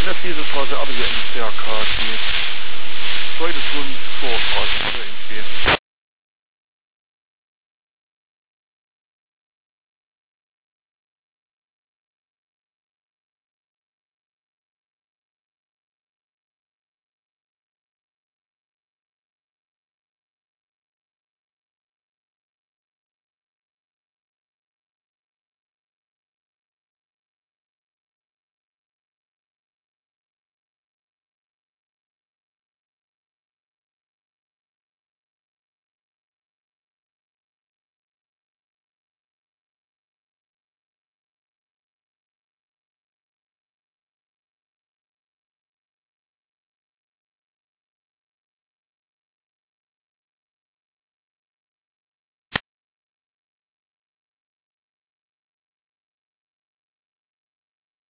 das diese Straße, aber hier in CAK, die zweite Vorstraße oder irgendwie.